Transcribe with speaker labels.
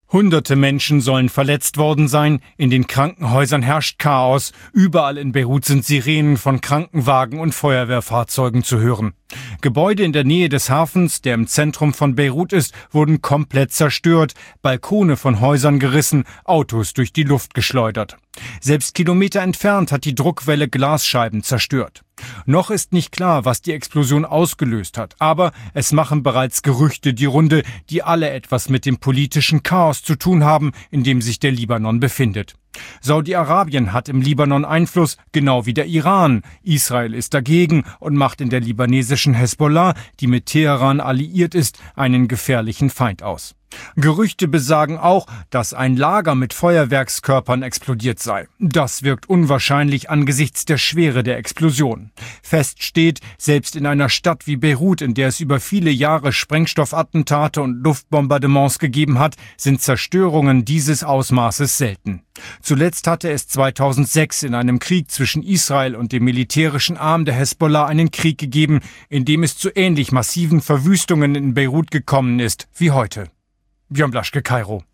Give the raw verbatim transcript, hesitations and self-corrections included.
Speaker 1: Hunderte Menschen sollen verletzt worden sein, in den Krankenhäusern herrscht Chaos, überall in Beirut sind Sirenen von Krankenwagen und Feuerwehrfahrzeugen zu hören. Gebäude in der Nähe des Hafens, der im Zentrum von Beirut ist, wurden komplett zerstört, Balkone von Häusern gerissen, Autos durch die Luft geschleudert. Selbst Kilometer entfernt hat die Druckwelle Glasscheiben zerstört. Noch ist nicht klar, was die Explosion ausgelöst hat, aber es machen bereits Gerüchte die Runde, die alle etwas mit dem politischen Chaos zu tun haben, in dem sich der Libanon befindet. Saudi-Arabien hat im Libanon Einfluss, genau wie der Iran. Israel ist dagegen und macht in der libanesischen Hezbollah, die mit Teheran alliiert ist, einen gefährlichen Feind aus. Gerüchte besagen auch, dass ein Lager mit Feuerwerkskörpern explodiert sei. Das wirkt unwahrscheinlich angesichts der Schwere der Explosion. Fest steht, selbst in einer Stadt wie Beirut, in der es über viele Jahre Sprengstoffattentate und Luftbombardements gegeben hat, sind Zerstörungen dieses Ausmaßes selten. Zuletzt hatte es zweitausendsechs in einem Krieg zwischen Israel und dem militärischen Arm der Hezbollah einen Krieg gegeben, in dem es zu ähnlich massiven Verwüstungen in Beirut gekommen ist wie heute. Björn Blaschke, Kairo.